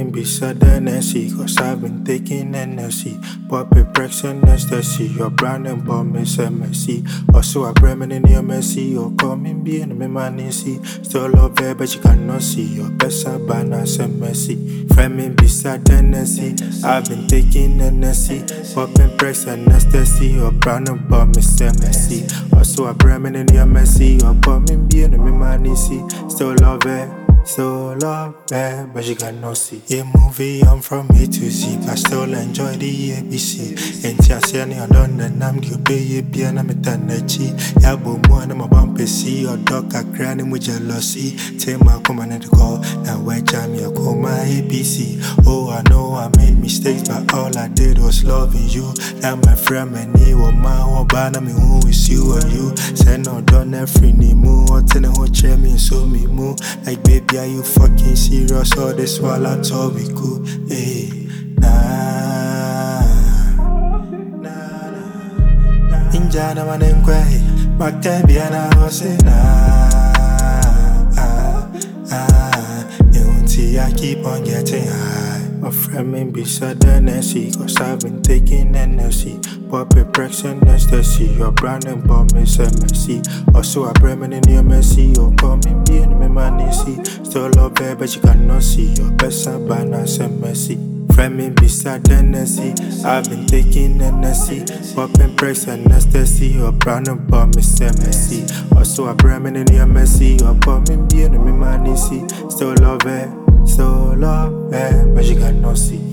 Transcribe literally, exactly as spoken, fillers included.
Framing beside the N S C, cause I've been taking N S C. Poppy Prex and ecstasy, your brand and bomb is M S C. Also a Bremen in your Messi, or coming being a man see. Still love her, but you cannot see your best banners M S C. Framing beside the N S C, I've been taking N S C. Popping Prex and ecstasy, your brand and bomb is M S C. Also a Bremen in your Messi, or coming being a man see. Still love her. So love her, but she cannot see. A movie, I'm from A to Z, but still enjoy the A B C. And Tiasiani, I don't know, I'm the obey, and I'm a Tanachi. Yabo, one, I'm a bumpy see, or dog, I crying with jealousy. Take my command and call, now where Jamie, I call my A B C. Oh, I know I made mistakes, but all I did was loving you. Now my friend, and you, or my whole banner, me who is you or you. Send no done every new move, or ten whole chair me, so me move. Like, baby, are you fucking serious? All this while I thought we could, hey, nah, nah, nah. Injana man and cry, Mactabiana was a nah, ah, ah. You I keep on getting high. My friend me beside the N S C, cause I've been taking N S C. Poppy Prex and ecstasy, your brand and bomb is M S C. Also a Bremen in your Messi, or coming being a man see. Still love her, but you cannot see your best banners M S C. Friend me beside the N S C, I've been taking N S C. Popping Prex and ecstasy, your brand and bomb is M S C. Also a Bremen in your Messi, or coming being a man see. Still love her. So love her, but she cannot see.